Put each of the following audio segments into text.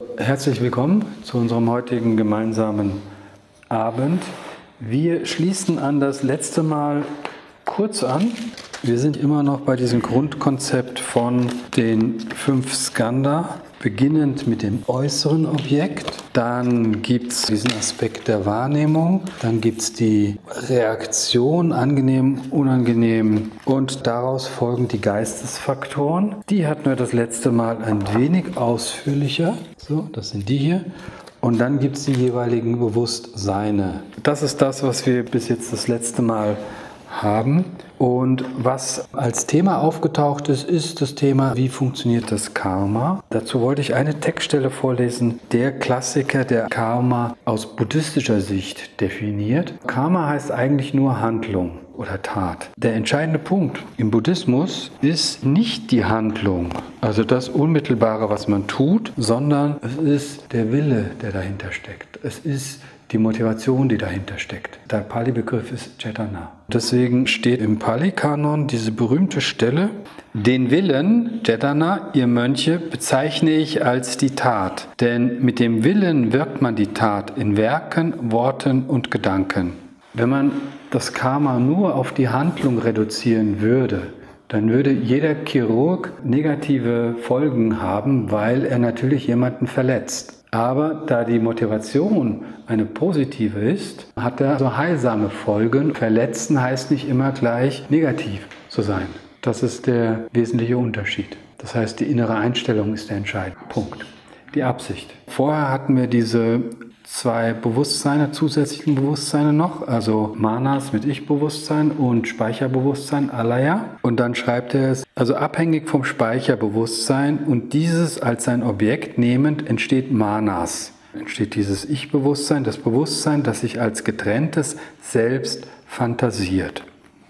Herzlich willkommen zu unserem heutigen gemeinsamen Abend. Wir schließen an das letzte Mal kurz an. Wir sind immer noch bei diesem Grundkonzept von den 5 Skandha, beginnend mit dem äußeren Objekt. Dann gibt es diesen Aspekt der Wahrnehmung. Dann gibt es die Reaktion, angenehm, unangenehm. Und daraus folgen die Geistesfaktoren. Die hatten wir das letzte Mal ein wenig ausführlicher. So, das sind die hier. Und dann gibt es die jeweiligen Bewusstseine. Das ist das, was wir bis jetzt das letzte Mal haben. Und was als Thema aufgetaucht ist, ist das Thema, wie funktioniert das Karma? Dazu wollte ich eine Textstelle vorlesen, der Klassiker, der Karma aus buddhistischer Sicht definiert. Karma heißt eigentlich nur Handlung oder Tat. Der entscheidende Punkt im Buddhismus ist nicht die Handlung, also das Unmittelbare, was man tut, sondern es ist der Wille, der dahinter steckt. Es ist die Motivation, die dahinter steckt. Der Pali-Begriff ist Cetana. Deswegen steht im Pali-Kanon diese berühmte Stelle: Den Willen, Cetana, ihr Mönche, bezeichne ich als die Tat. Denn mit dem Willen wirkt man die Tat in Werken, Worten und Gedanken. Wenn man das Karma nur auf die Handlung reduzieren würde, dann würde jeder Chirurg negative Folgen haben, weil er natürlich jemanden verletzt. Aber da die Motivation eine positive ist, hat er so heilsame Folgen. Verletzen heißt nicht immer gleich negativ zu sein. Das ist der wesentliche Unterschied. Das heißt, die innere Einstellung ist der entscheidende Punkt. Die Absicht. Vorher hatten wir diese 2 Bewusstseine, zusätzlichen Bewusstseine noch, also Manas mit Ich-Bewusstsein und Speicherbewusstsein, Alaya. Und dann schreibt er es, also abhängig vom Speicherbewusstsein und dieses als sein Objekt nehmend entsteht Manas. Entsteht dieses Ich-Bewusstsein, das Bewusstsein, das sich als getrenntes Selbst fantasiert.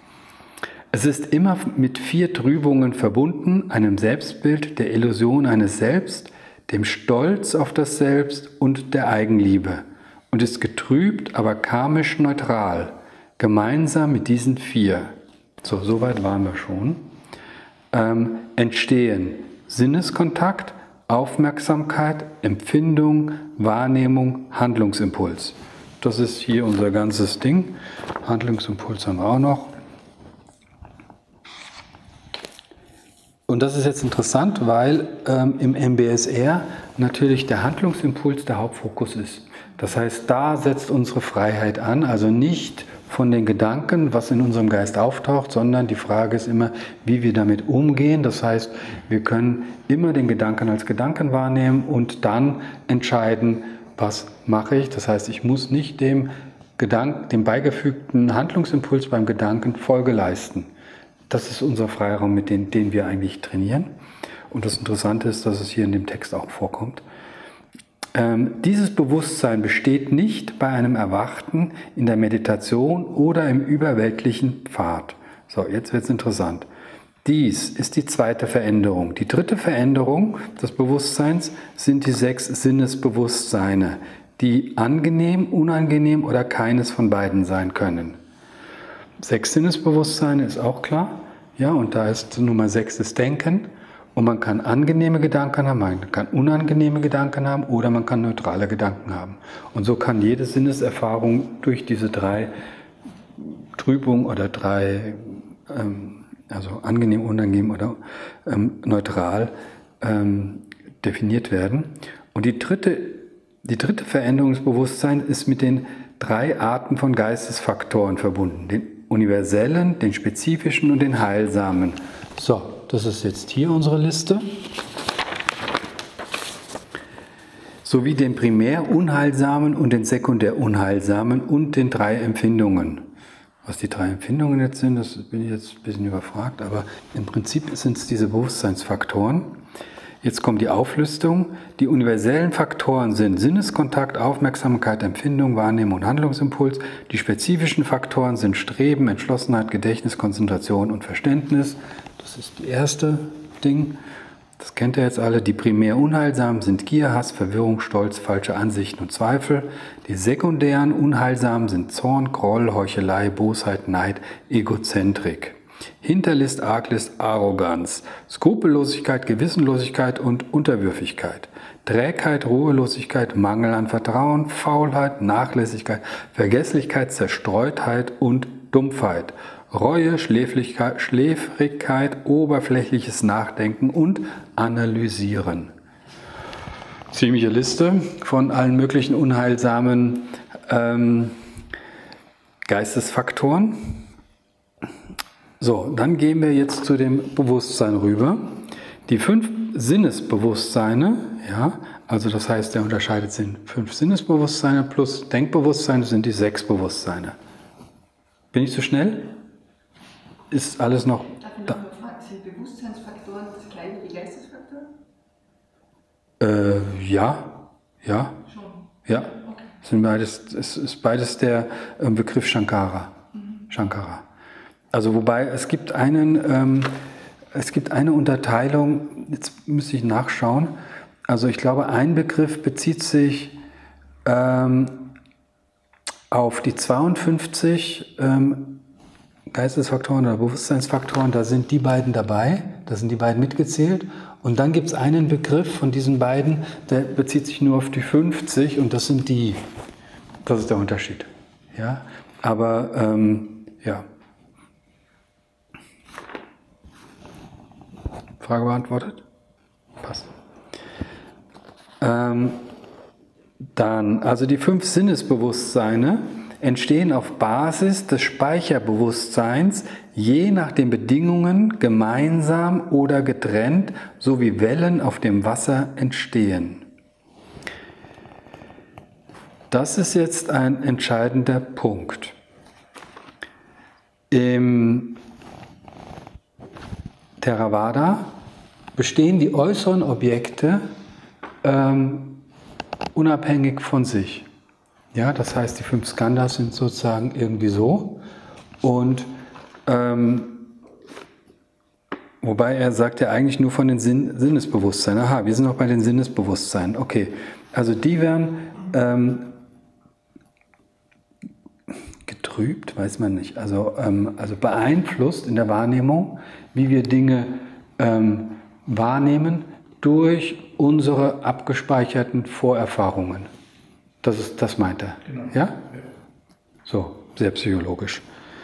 Es ist immer mit 4 Trübungen verbunden, einem Selbstbild, der Illusion eines Selbst, dem Stolz auf das Selbst und der Eigenliebe und ist getrübt, aber karmisch neutral, gemeinsam mit diesen 4. So weit waren wir schon. Entstehen Sinneskontakt, Aufmerksamkeit, Empfindung, Wahrnehmung, Handlungsimpuls. Das ist hier unser ganzes Ding. Handlungsimpuls haben wir auch noch. Und das ist jetzt interessant, weil im MBSR natürlich der Handlungsimpuls der Hauptfokus ist. Das heißt, da setzt unsere Freiheit an, also nicht von den Gedanken, was in unserem Geist auftaucht, sondern die Frage ist immer, wie wir damit umgehen. Das heißt, wir können immer den Gedanken als Gedanken wahrnehmen und dann entscheiden, was mache ich. Das heißt, ich muss nicht dem beigefügten Handlungsimpuls beim Gedanken Folge leisten. Das ist unser Freiraum, mit den wir eigentlich trainieren. Und das Interessante ist, dass es hier in dem Text auch vorkommt. Dieses Bewusstsein besteht nicht bei einem Erwachten in der Meditation oder im überweltlichen Pfad. So, jetzt wird es interessant. Dies ist die 2. Veränderung. Die 3. Veränderung des Bewusstseins sind die 6 Sinnesbewusstseine, die angenehm, unangenehm oder keines von beiden sein können. 6 Sinnesbewusstseine ist auch klar. Ja, und da ist Nummer 6 das Denken. Und man kann angenehme Gedanken haben, man kann unangenehme Gedanken haben oder man kann neutrale Gedanken haben. Und so kann jede Sinneserfahrung durch diese 3 Trübungen oder 3, also angenehm, unangenehm oder neutral definiert werden. Und die dritte Veränderung des Bewusstseins ist mit den 3 Arten von Geistesfaktoren verbunden. Den universellen, den spezifischen und den heilsamen. So, das ist jetzt hier unsere Liste. Sowie den primär unheilsamen und den sekundär unheilsamen und den 3 Empfindungen. Was die 3 Empfindungen jetzt sind, das bin ich jetzt ein bisschen überfragt, aber im Prinzip sind es diese Bewusstseinsfaktoren. Jetzt kommt die Auflistung. Die universellen Faktoren sind Sinneskontakt, Aufmerksamkeit, Empfindung, Wahrnehmung und Handlungsimpuls. Die spezifischen Faktoren sind Streben, Entschlossenheit, Gedächtnis, Konzentration und Verständnis. Das ist das erste Ding. Das kennt ihr jetzt alle. Die primär unheilsamen sind Gier, Hass, Verwirrung, Stolz, falsche Ansichten und Zweifel. Die sekundären unheilsamen sind Zorn, Groll, Heuchelei, Bosheit, Neid, Egozentrik. Hinterlist, Arglist, Arroganz, Skrupellosigkeit, Gewissenlosigkeit und Unterwürfigkeit. Trägheit, Ruhelosigkeit, Mangel an Vertrauen, Faulheit, Nachlässigkeit, Vergesslichkeit, Zerstreutheit und Dumpfheit, Reue, Schläfrigkeit, oberflächliches Nachdenken und Analysieren. Ziemliche Liste von allen möglichen unheilsamen Geistesfaktoren. So, dann gehen wir jetzt zu dem Bewusstsein rüber. Die 5 Sinnesbewusstseine, ja, also das heißt, der unterscheidet sind 5 Sinnesbewusstseine plus Denkbewusstseine sind die 6 Bewusstseine. Bin ich zu schnell? Ist alles noch da? Sind Bewusstseinsfaktoren das gleiche wie Geistesfaktoren? Ja. Schon. Ja. Okay. Es ist beides der Begriff Shankara. Shankara. Also wobei es gibt eine Unterteilung, jetzt müsste ich nachschauen. Also ich glaube, ein Begriff bezieht sich auf die 52 Geistesfaktoren oder Bewusstseinsfaktoren, da sind die beiden dabei, da sind die beiden mitgezählt. Und dann gibt es einen Begriff von diesen beiden, der bezieht sich nur auf die 50 und das sind die. Das ist der Unterschied. Ja? Aber ja. Frage beantwortet? Passt. Dann, also die 5 Sinnesbewusstseine entstehen auf Basis des Speicherbewusstseins, je nach den Bedingungen gemeinsam oder getrennt, so wie Wellen auf dem Wasser entstehen. Das ist jetzt ein entscheidender Punkt. Im Theravada bestehen die äußeren Objekte unabhängig von sich. Ja, das heißt, die 5 Skandhas sind sozusagen irgendwie so. Und wobei er sagt ja eigentlich nur von den Sinnesbewusstseinen. Aha, wir sind noch bei den Sinnesbewusstseinen. Okay, also die werden getrübt, weiß man nicht. Also beeinflusst in der Wahrnehmung, wie wir Dinge wahrnehmen, durch unsere abgespeicherten Vorerfahrungen. Das meint er. Genau. Ja? So, sehr psychologisch.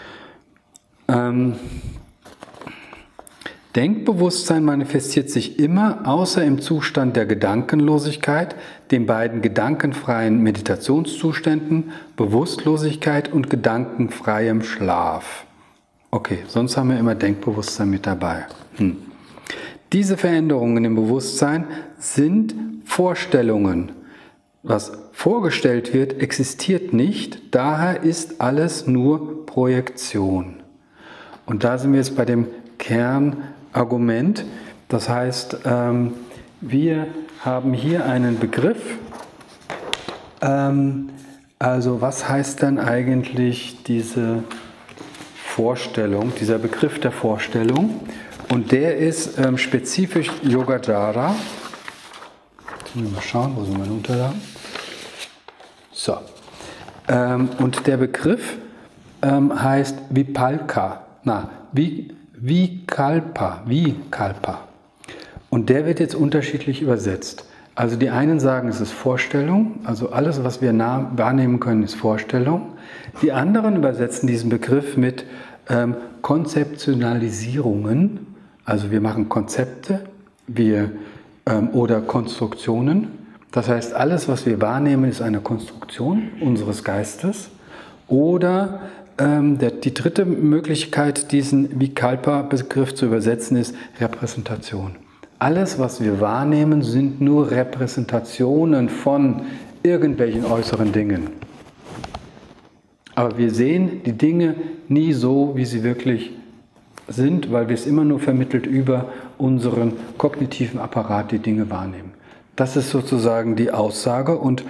Denkbewusstsein manifestiert sich immer, außer im Zustand der Gedankenlosigkeit, den beiden gedankenfreien Meditationszuständen, Bewusstlosigkeit und gedankenfreiem Schlaf. Okay, sonst haben wir immer Denkbewusstsein mit dabei. Diese Veränderungen im Bewusstsein sind Vorstellungen. Was vorgestellt wird, existiert nicht, daher ist alles nur Projektion. Und da sind wir jetzt bei dem Kernargument. Das heißt, wir haben hier einen Begriff. Also was heißt dann eigentlich diese Vorstellung, dieser Begriff der Vorstellung? Und der ist spezifisch Yogacara. Jetzt müssen wir mal schauen, wo sind meine Unterlagen? So. Und der Begriff heißt Vipalka. Vikalpa. Und der wird jetzt unterschiedlich übersetzt. Also die einen sagen, es ist Vorstellung, also alles, was wir wahrnehmen können, ist Vorstellung. Die anderen übersetzen diesen Begriff mit Konzeptionalisierungen. Also wir machen Konzepte oder Konstruktionen. Das heißt, alles, was wir wahrnehmen, ist eine Konstruktion unseres Geistes. Oder die dritte Möglichkeit, diesen Vikalpa-Begriff zu übersetzen, ist Repräsentation. Alles, was wir wahrnehmen, sind nur Repräsentationen von irgendwelchen äußeren Dingen. Aber wir sehen die Dinge nie so, wie sie wirklich sind, weil wir es immer nur vermittelt über unseren kognitiven Apparat die Dinge wahrnehmen. Das ist sozusagen die Aussage. Und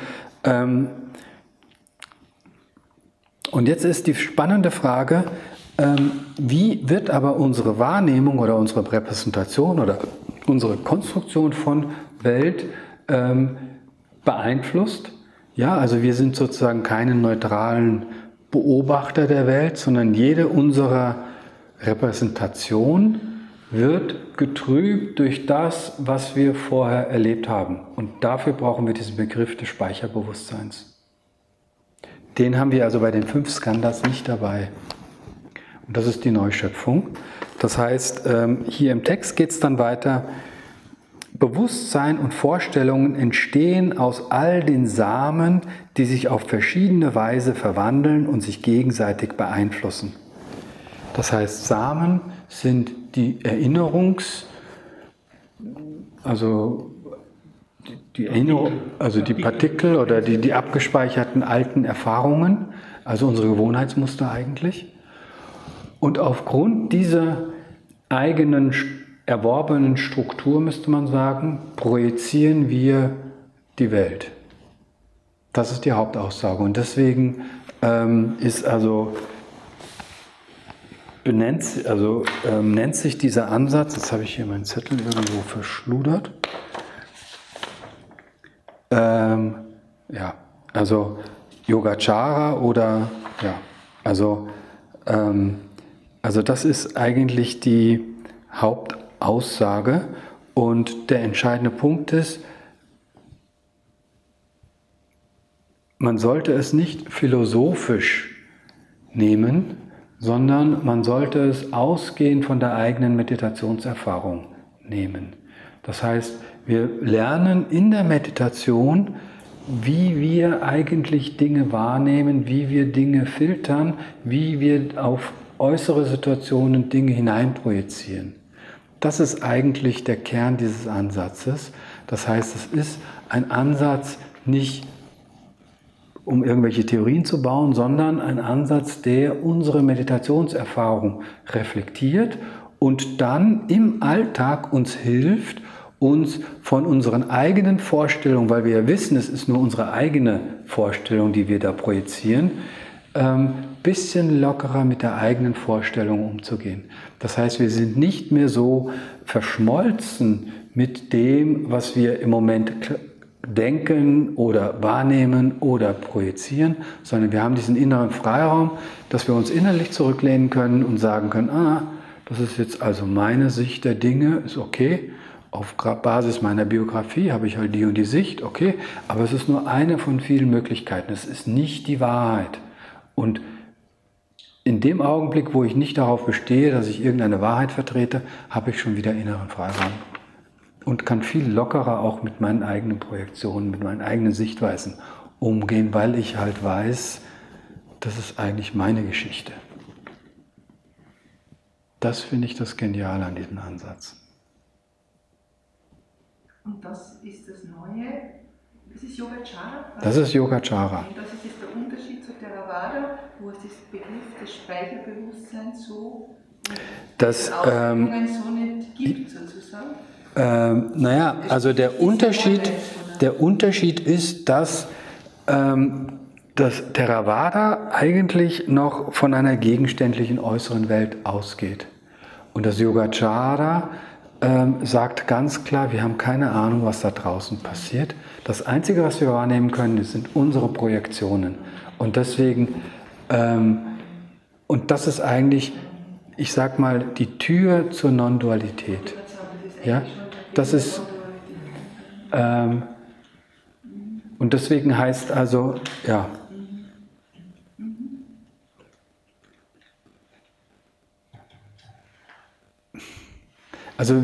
jetzt ist die spannende Frage, wie wird aber unsere Wahrnehmung oder unsere Repräsentation oder unsere Konstruktion von Welt beeinflusst? Ja, also wir sind sozusagen keine neutralen Beobachter der Welt, sondern jede unserer Repräsentation wird getrübt durch das, was wir vorher erlebt haben. Und dafür brauchen wir diesen Begriff des Speicherbewusstseins. Den haben wir also bei den 5 Skandhas nicht dabei. Und das ist die Neuschöpfung. Das heißt, hier im Text geht es dann weiter. Bewusstsein und Vorstellungen entstehen aus all den Samen, die sich auf verschiedene Weise verwandeln und sich gegenseitig beeinflussen. Das heißt, Samen sind die die Partikel oder die abgespeicherten alten Erfahrungen, also unsere Gewohnheitsmuster eigentlich. Und aufgrund dieser eigenen erworbenen Struktur, müsste man sagen, projizieren wir die Welt. Das ist die Hauptaussage. Und deswegen nennt sich dieser Ansatz, jetzt habe ich hier meinen Zettel irgendwo verschludert, Yogacara oder das ist eigentlich die Hauptaussage und der entscheidende Punkt ist, man sollte es nicht philosophisch nehmen, sondern man sollte es ausgehend von der eigenen Meditationserfahrung nehmen. Das heißt, wir lernen in der Meditation, wie wir eigentlich Dinge wahrnehmen, wie wir Dinge filtern, wie wir auf äußere Situationen Dinge hineinprojizieren. Das ist eigentlich der Kern dieses Ansatzes. Das heißt, es ist ein Ansatz nicht um irgendwelche Theorien zu bauen, sondern ein Ansatz, der unsere Meditationserfahrung reflektiert und dann im Alltag uns hilft, uns von unseren eigenen Vorstellungen, weil wir ja wissen, es ist nur unsere eigene Vorstellung, die wir da projizieren, bisschen lockerer mit der eigenen Vorstellung umzugehen. Das heißt, wir sind nicht mehr so verschmolzen mit dem, was wir im Moment denken oder wahrnehmen oder projizieren, sondern wir haben diesen inneren Freiraum, dass wir uns innerlich zurücklehnen können und sagen können, das ist jetzt also meine Sicht der Dinge, ist okay, auf Basis meiner Biografie habe ich halt die und die Sicht, okay, aber es ist nur eine von vielen Möglichkeiten, es ist nicht die Wahrheit. Und in dem Augenblick, wo ich nicht darauf bestehe, dass ich irgendeine Wahrheit vertrete, habe ich schon wieder inneren Freiraum. Und kann viel lockerer auch mit meinen eigenen Projektionen, mit meinen eigenen Sichtweisen umgehen, weil ich halt weiß, das ist eigentlich meine Geschichte. Das finde ich das Geniale an diesem Ansatz. Und das ist das Neue, das ist Yogacara? Das ist Yogacara. Und das ist jetzt der Unterschied zu Theravada, wo es das Begriff des Speicherbewusstseins so Auswirkungen so nicht gibt, sozusagen. Also der Unterschied ist, dass das Theravada eigentlich noch von einer gegenständlichen äußeren Welt ausgeht. Und das Yogacara sagt ganz klar, wir haben keine Ahnung, was da draußen passiert. Das Einzige, was wir wahrnehmen können, sind unsere Projektionen. Und deswegen, und das ist eigentlich, ich sag mal, die Tür zur Non-Dualität. Ja, das ist, und deswegen heißt also, ja. Also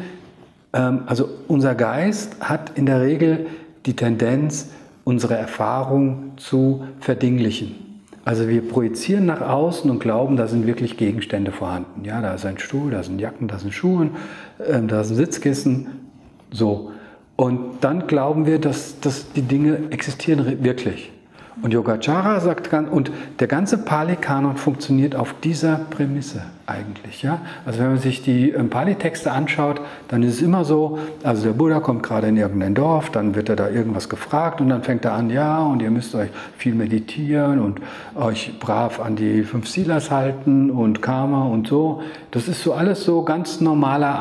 unser Geist hat in der Regel die Tendenz, unsere Erfahrung zu verdinglichen. Also wir projizieren nach außen und glauben, da sind wirklich Gegenstände vorhanden. Ja, da ist ein Stuhl, da sind Jacken, da sind Schuhe, da ist ein Sitzkissen, so. Und dann glauben wir, dass die Dinge existieren wirklich. Und Yogacara sagt, und der ganze Pali-Kanon funktioniert auf dieser Prämisse eigentlich. Ja? Also wenn man sich die Pali-Texte anschaut, dann ist es immer so, also der Buddha kommt gerade in irgendein Dorf, dann wird er da irgendwas gefragt und dann fängt er an, ja, und ihr müsst euch viel meditieren und euch brav an die 5 Silas halten und Karma und so. Das ist so alles so ganz normaler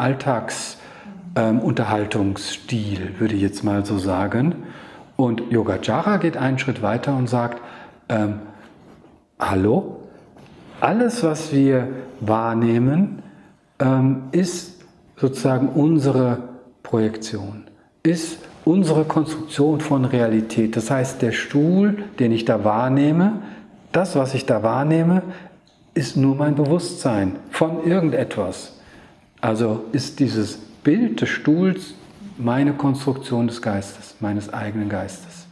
Alltagsunterhaltungsstil, würde ich jetzt mal so sagen. Und Yogacara geht einen Schritt weiter und sagt, hallo, alles, was wir wahrnehmen, ist sozusagen unsere Projektion, ist unsere Konstruktion von Realität. Das heißt, der Stuhl, den ich da wahrnehme, das, was ich da wahrnehme, ist nur mein Bewusstsein von irgendetwas. Also ist dieses Bild des Stuhls meine Konstruktion des Geistes, meines eigenen Geistes.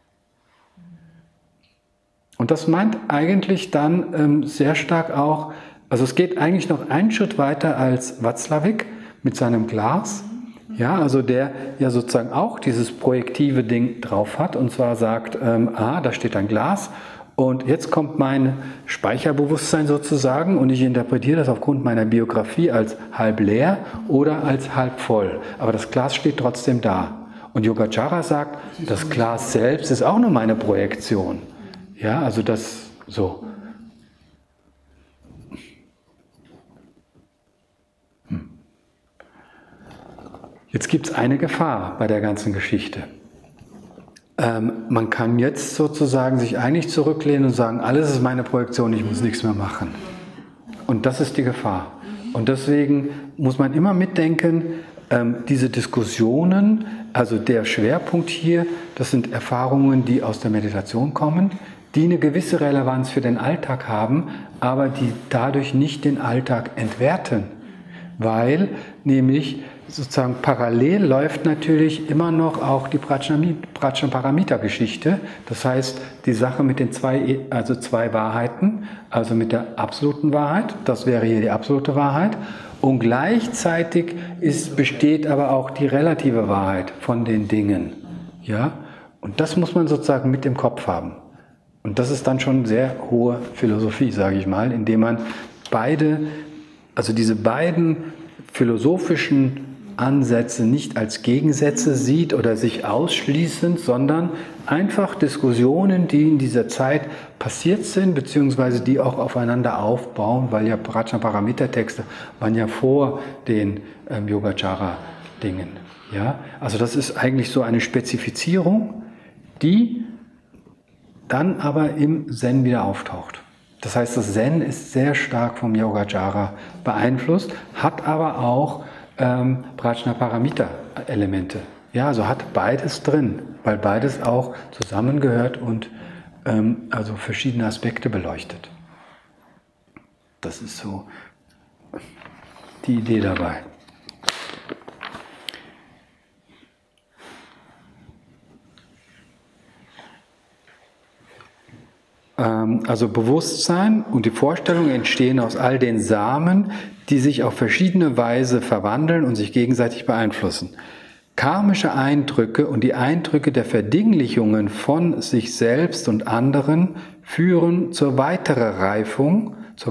Und das meint eigentlich dann sehr stark auch, also es geht eigentlich noch einen Schritt weiter als Watzlawick mit seinem Glas, ja, also der ja sozusagen auch dieses projektive Ding drauf hat und zwar sagt, da steht ein Glas und jetzt kommt mein Speicherbewusstsein sozusagen und ich interpretiere das aufgrund meiner Biografie als halb leer oder als halb voll, aber das Glas steht trotzdem da. Und Yogacara sagt, das Glas selbst ist auch nur meine Projektion. Ja, also das so. Jetzt gibt es eine Gefahr bei der ganzen Geschichte. Man kann jetzt sozusagen sich eigentlich zurücklehnen und sagen, alles ist meine Projektion, ich muss nichts mehr machen. Und das ist die Gefahr. Und deswegen muss man immer mitdenken, diese Diskussionen, also der Schwerpunkt hier, das sind Erfahrungen, die aus der Meditation kommen, die eine gewisse Relevanz für den Alltag haben, aber die dadurch nicht den Alltag entwerten. Weil nämlich sozusagen parallel läuft natürlich immer noch auch die Prajnaparamita-Geschichte. Das heißt, die Sache mit den zwei Wahrheiten, also mit der absoluten Wahrheit, das wäre hier die absolute Wahrheit, und gleichzeitig besteht aber auch die relative Wahrheit von den Dingen. Ja? Und das muss man sozusagen mit im Kopf haben. Und das ist dann schon sehr hohe Philosophie, sage ich mal, indem man diese beiden philosophischen Ansätze nicht als Gegensätze sieht oder sich ausschließend, sondern einfach Diskussionen, die in dieser Zeit passiert sind, beziehungsweise die auch aufeinander aufbauen, weil ja Prajnaparamita-Texte waren ja vor den Yogacara-Dingen. Ja? Also das ist eigentlich so eine Spezifizierung, die dann aber im Zen wieder auftaucht. Das heißt, das Zen ist sehr stark vom Yogacara beeinflusst, hat aber auch Prajnaparamita-Elemente. Ja, also hat beides drin, weil beides auch zusammengehört und also verschiedene Aspekte beleuchtet. Das ist so die Idee dabei. Also Bewusstsein und die Vorstellungen entstehen aus all den Samen, die sich auf verschiedene Weise verwandeln und sich gegenseitig beeinflussen. Karmische Eindrücke und die Eindrücke der Verdinglichungen von sich selbst und anderen führen zur weiterer Reifung,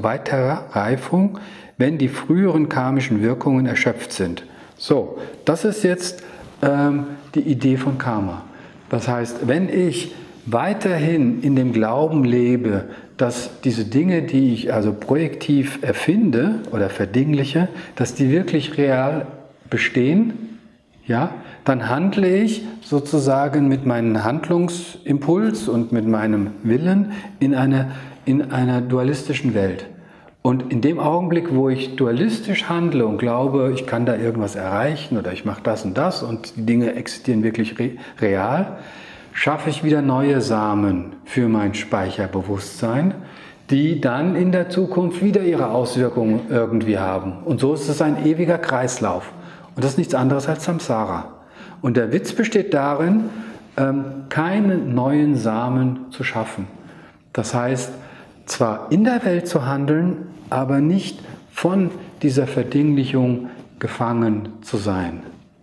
wenn die früheren karmischen Wirkungen erschöpft sind. So, das ist jetzt die Idee von Karma. Das heißt, wenn ich weiterhin in dem Glauben lebe, dass diese Dinge, die ich also projektiv erfinde oder verdingliche, dass die wirklich real bestehen, ja, dann handle ich sozusagen mit meinem Handlungsimpuls und mit meinem Willen in einer dualistischen Welt. Und in dem Augenblick, wo ich dualistisch handle und glaube, ich kann da irgendwas erreichen oder ich mache das und die Dinge existieren wirklich real, schaffe ich wieder neue Samen für mein Speicherbewusstsein, die dann in der Zukunft wieder ihre Auswirkungen irgendwie haben. Und so ist es ein ewiger Kreislauf. Und das ist nichts anderes als Samsara. Und der Witz besteht darin, keine neuen Samen zu schaffen. Das heißt, zwar in der Welt zu handeln, aber nicht von dieser Verdinglichung gefangen zu sein.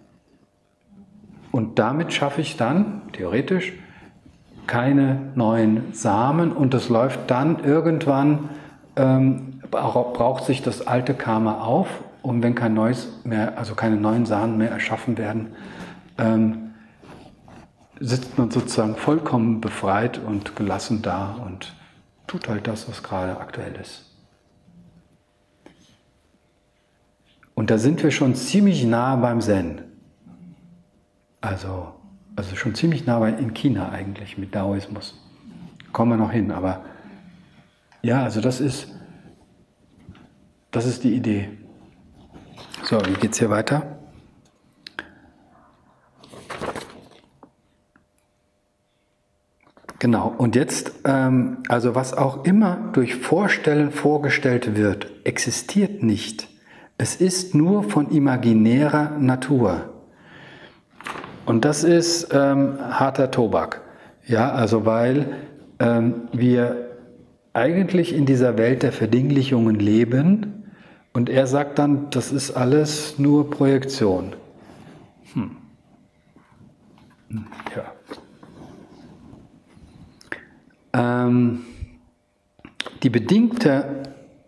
Und damit schaffe ich dann, theoretisch, keine neuen Samen und das läuft dann irgendwann, braucht sich das alte Karma auf und wenn kein neues mehr, also keine neuen Samen mehr erschaffen werden, sitzt man sozusagen vollkommen befreit und gelassen da und tut halt das, was gerade aktuell ist. Und da sind wir schon ziemlich nah beim Zen. Also schon ziemlich nah in China eigentlich mit Daoismus. Kommen wir noch hin, aber ja, also das ist die Idee. So, wie geht's hier weiter? Genau, und jetzt, also was auch immer durch Vorstellen vorgestellt wird, existiert nicht. Es ist nur von imaginärer Natur. Und das ist harter Tobak. Ja, also weil wir eigentlich in dieser Welt der Verdinglichungen leben und er sagt dann, das ist alles nur Projektion. Ja. Die bedingte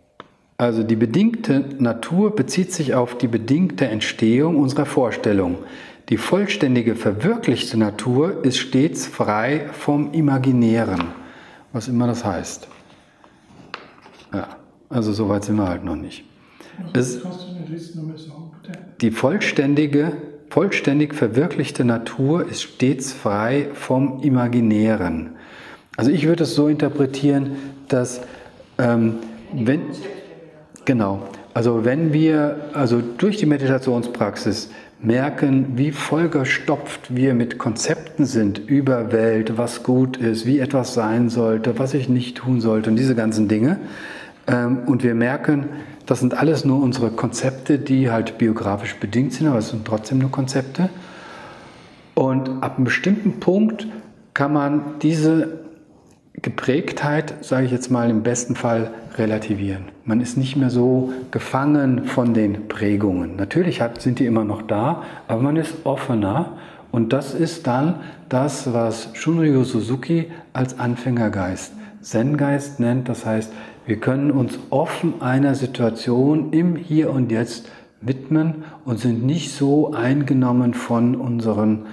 Natur bezieht sich auf die bedingte Entstehung unserer Vorstellung. Die vollständige, verwirklichte Natur ist stets frei vom Imaginären, was immer das heißt. Ja, also so weit sind wir halt noch nicht. Die vollständig verwirklichte Natur ist stets frei vom Imaginären. Also ich würde es so interpretieren, dass wenn wir durch die Meditationspraxis merken, wie vollgestopft wir mit Konzepten sind über Welt, was gut ist, wie etwas sein sollte, was ich nicht tun sollte und diese ganzen Dinge. Und wir merken, das sind alles nur unsere Konzepte, die halt biografisch bedingt sind, aber es sind trotzdem nur Konzepte. Und ab einem bestimmten Punkt kann man diese Geprägtheit, sage ich jetzt mal, im besten Fall relativieren. Man ist nicht mehr so gefangen von den Prägungen. Natürlich sind die immer noch da, aber man ist offener. Und das ist dann das, was Shunryu Suzuki als Anfängergeist, Zen-Geist nennt. Das heißt, wir können uns offen einer Situation im Hier und Jetzt widmen und sind nicht so eingenommen von unseren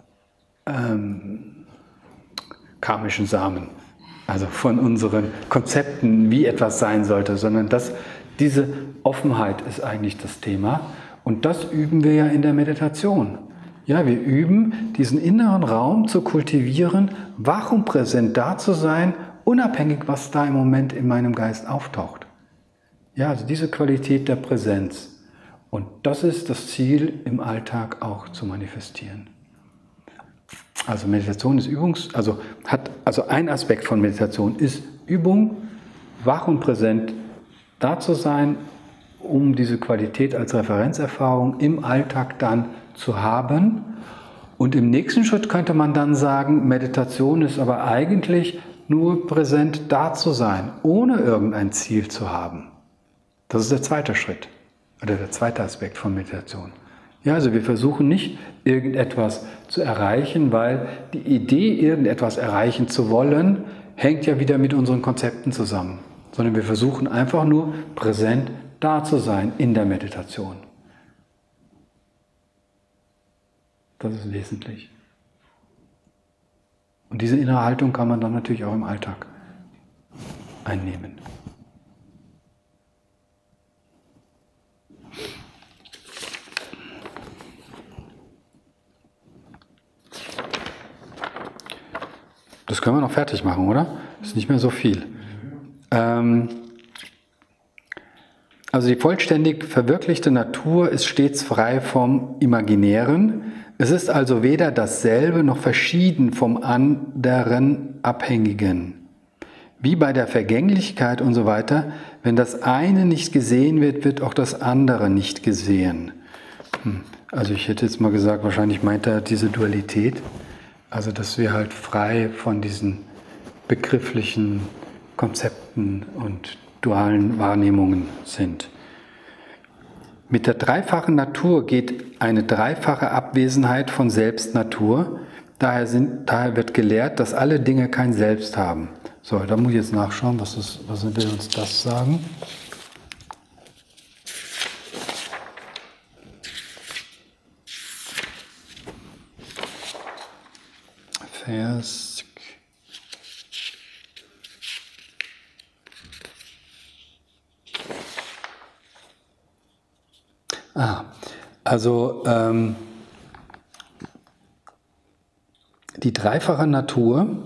karmischen Samen. Also von unseren Konzepten, wie etwas sein sollte, sondern diese Offenheit ist eigentlich das Thema. Und das üben wir ja in der Meditation. Ja, wir üben, diesen inneren Raum zu kultivieren, wach und präsent da zu sein, unabhängig, was da im Moment in meinem Geist auftaucht. Ja, also diese Qualität der Präsenz. Und das ist das Ziel, im Alltag auch zu manifestieren. Also Meditation ist ein Aspekt von Meditation ist Übung, wach und präsent da zu sein, um diese Qualität als Referenzerfahrung im Alltag dann zu haben. Und im nächsten Schritt könnte man dann sagen, Meditation ist aber eigentlich nur präsent da zu sein, ohne irgendein Ziel zu haben. Das ist der zweite Schritt oder der zweite Aspekt von Meditation. Ja, also wir versuchen nicht, irgendetwas zu erreichen, weil die Idee, irgendetwas erreichen zu wollen, hängt ja wieder mit unseren Konzepten zusammen. Sondern wir versuchen einfach nur präsent da zu sein in der Meditation. Das ist wesentlich. Und diese innere Haltung kann man dann natürlich auch im Alltag einnehmen. Das können wir noch fertig machen, oder? Ist nicht mehr so viel. Also die vollständig verwirklichte Natur ist stets frei vom Imaginären. Es ist also weder dasselbe noch verschieden vom anderen Abhängigen. Wie bei der Vergänglichkeit und so weiter, wenn das eine nicht gesehen wird, wird auch das andere nicht gesehen. Also ich hätte jetzt mal gesagt, wahrscheinlich meint er diese Dualität. Also dass wir halt frei von diesen begrifflichen Konzepten und dualen Wahrnehmungen sind. Mit der dreifachen Natur geht eine dreifache Abwesenheit von Selbstnatur. Daher wird gelehrt, dass alle Dinge kein Selbst haben. So, da muss ich jetzt nachschauen, was will uns das sagen? Vers. Also die dreifache Natur,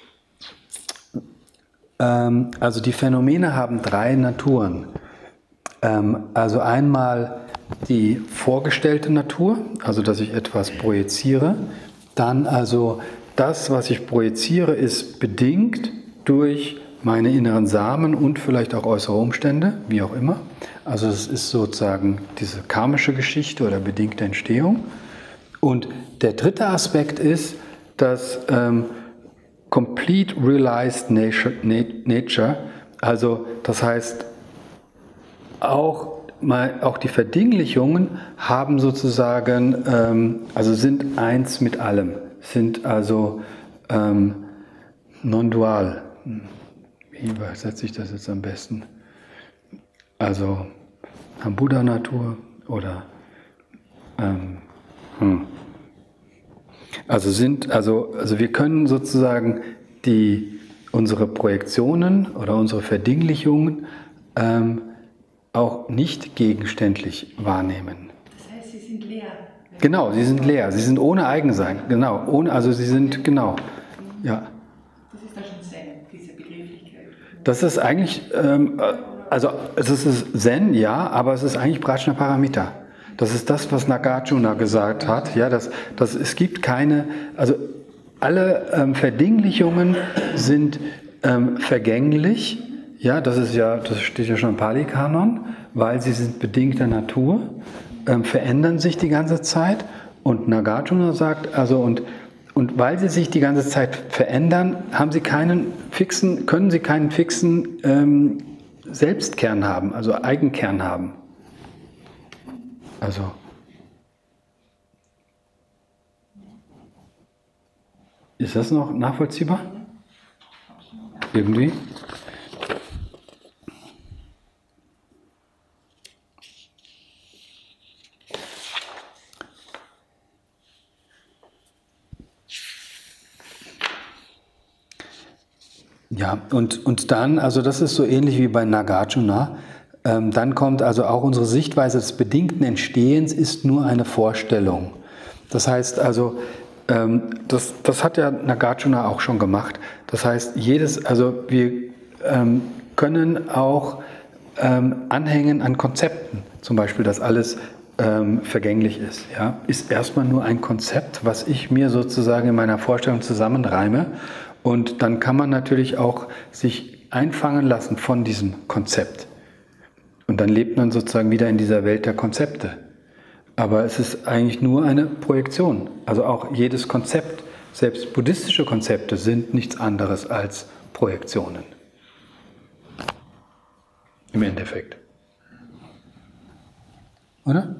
also die Phänomene haben drei Naturen. Also einmal die vorgestellte Natur, also dass ich etwas projiziere. Dann also das, was ich projiziere, ist bedingt durch meine inneren Samen und vielleicht auch äußere Umstände, wie auch immer. Also es ist sozusagen diese karmische Geschichte oder bedingte Entstehung. Und der dritte Aspekt ist, dass Complete Realized Nature, also das heißt, auch die Verdinglichungen haben sozusagen, also sind eins mit allem, sind also non-dual. Wie übersetze ich das jetzt am besten? Also haben Buddha-Natur oder also wir können sozusagen unsere Projektionen oder unsere Verdinglichungen auch nicht gegenständlich wahrnehmen. Das heißt, sie sind leer. Genau, sie sind leer, sie sind ohne Eigensein. Genau, also sie sind, genau, ja. Das ist dann schon Zen, diese Begrifflichkeit. Das ist eigentlich, also es ist Zen, ja, aber es ist eigentlich Prajnaparamita. Das ist das, was Nagarjuna gesagt hat. Ja, es gibt keine, also alle Verdinglichungen sind vergänglich. Ja, das steht ja schon im Pali-Kanon, weil sie sind bedingter Natur, verändern sich die ganze Zeit. Und Nagarjuna sagt, also und weil sie sich die ganze Zeit verändern, können sie keinen fixen Selbstkern haben, also Eigenkern haben. Also ist das noch nachvollziehbar? Irgendwie? Ja, und dann, also das ist so ähnlich wie bei Nagarjuna, dann kommt also auch unsere Sichtweise des bedingten Entstehens ist nur eine Vorstellung. Das heißt also, das hat ja Nagarjuna auch schon gemacht. Das heißt, wir können auch anhängen an Konzepten, zum Beispiel, dass alles vergänglich ist. Ja? Ist erstmal nur ein Konzept, was ich mir sozusagen in meiner Vorstellung zusammenreime. Und dann kann man natürlich auch sich einfangen lassen von diesem Konzept. Und dann lebt man sozusagen wieder in dieser Welt der Konzepte. Aber es ist eigentlich nur eine Projektion. Also auch jedes Konzept, selbst buddhistische Konzepte, sind nichts anderes als Projektionen. Im Endeffekt. Oder?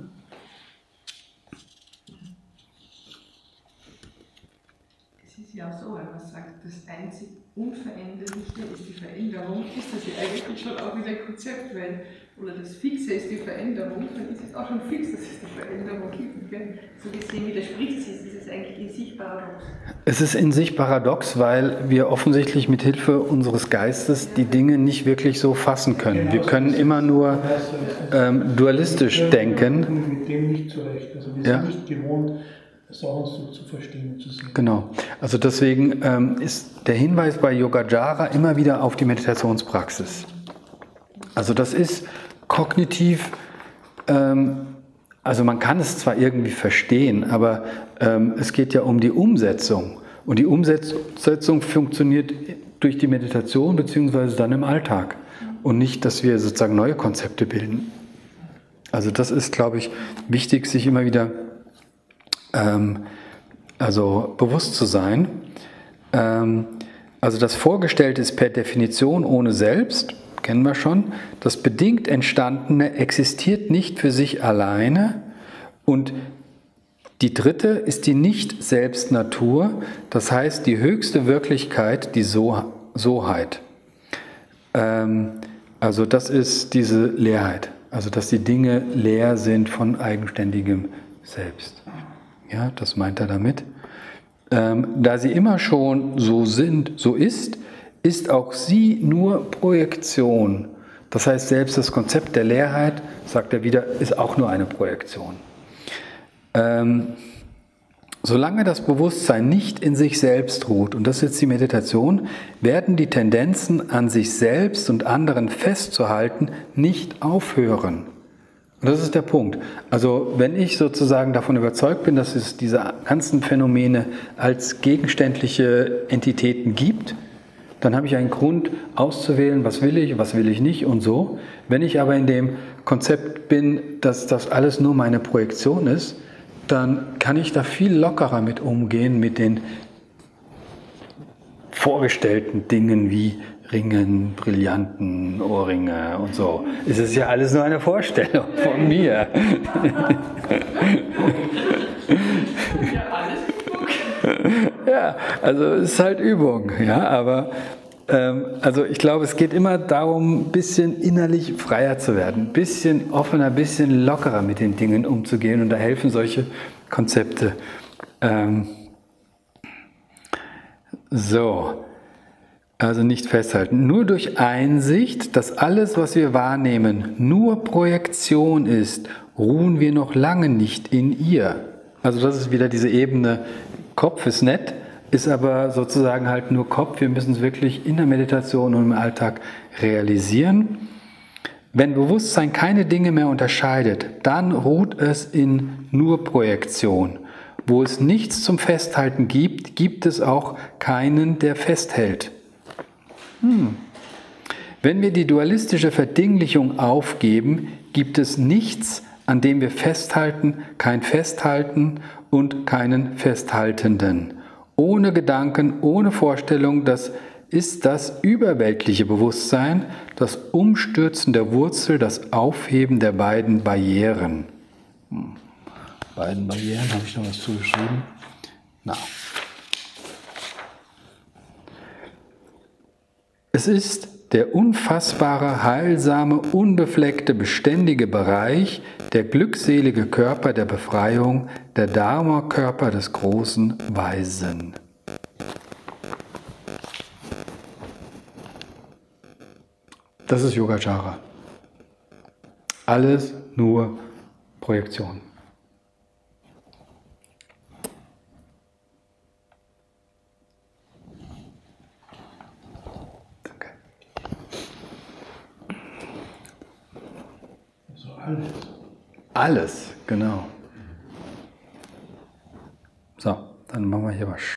Es ist ja auch so, wenn man sagt, das einzig Unveränderliche ist die Veränderung, ist das ja eigentlich schon auch wieder ein Konzept, weil, oder das Fixe ist die Veränderung, dann ist es auch schon fix, dass es die Veränderung gibt. So gesehen widerspricht es, ist es eigentlich in sich paradox. Es ist in sich paradox, weil wir offensichtlich mit Hilfe unseres Geistes die Dinge nicht wirklich so fassen können. Wir können immer nur dualistisch denken. Mit dem nicht zurecht. Also wir sind nicht gewohnt, Sachen so zu verstehen und zu sehen. Genau. Also deswegen ist der Hinweis bei Yogacara immer wieder auf die Meditationspraxis. Also das ist kognitiv, also man kann es zwar irgendwie verstehen, aber es geht ja um die Umsetzung. Und die Umsetzung funktioniert durch die Meditation beziehungsweise dann im Alltag. Und nicht, dass wir sozusagen neue Konzepte bilden. Also das ist, glaube ich, wichtig, sich immer wieder bewusst zu sein. Also das Vorgestellte ist per Definition ohne Selbst, kennen wir schon. Das bedingt Entstandene existiert nicht für sich alleine. Und die dritte ist die Nicht-Selbst-Natur, das heißt die höchste Wirklichkeit, die Soheit. Also das ist diese Leerheit, also dass die Dinge leer sind von eigenständigem Selbst. Ja, das meint er damit. Da sie immer schon so sind, so ist auch sie nur Projektion. Das heißt, selbst das Konzept der Leerheit, sagt er wieder, ist auch nur eine Projektion. Solange das Bewusstsein nicht in sich selbst ruht, und das ist jetzt die Meditation, werden die Tendenzen, an sich selbst und anderen festzuhalten, nicht aufhören. Und das ist der Punkt. Also wenn ich sozusagen davon überzeugt bin, dass es diese ganzen Phänomene als gegenständliche Entitäten gibt, dann habe ich einen Grund auszuwählen, was will ich nicht und so. Wenn ich aber in dem Konzept bin, dass das alles nur meine Projektion ist, dann kann ich da viel lockerer mit umgehen, mit den vorgestellten Dingen wie Ringen, Brillanten, Ohrringe und so. Es ist ja alles nur eine Vorstellung von mir. Ja, alles Übung. Ja, also es ist halt Übung, ja, aber also ich glaube, es geht immer darum, ein bisschen innerlich freier zu werden, ein bisschen offener, ein bisschen lockerer mit den Dingen umzugehen und da helfen solche Konzepte. Also nicht festhalten. Nur durch Einsicht, dass alles, was wir wahrnehmen, nur Projektion ist, ruhen wir noch lange nicht in ihr. Also das ist wieder diese Ebene, Kopf ist nett, ist aber sozusagen halt nur Kopf. Wir müssen es wirklich in der Meditation und im Alltag realisieren. Wenn Bewusstsein keine Dinge mehr unterscheidet, dann ruht es in nur Projektion. Wo es nichts zum Festhalten gibt, gibt es auch keinen, der festhält. Wenn wir die dualistische Verdinglichung aufgeben, gibt es nichts, an dem wir festhalten, kein Festhalten und keinen Festhaltenden. Ohne Gedanken, ohne Vorstellung, das ist das überweltliche Bewusstsein, das Umstürzen der Wurzel, das Aufheben der beiden Barrieren. Beiden Barrieren, habe ich noch was zugeschrieben? Na. Es ist der unfassbare, heilsame, unbefleckte, beständige Bereich, der glückselige Körper der Befreiung, der Dharma-Körper des großen Weisen. Das ist Yogacara. Alles nur Projektion. Alles, genau. So, dann machen wir hier was.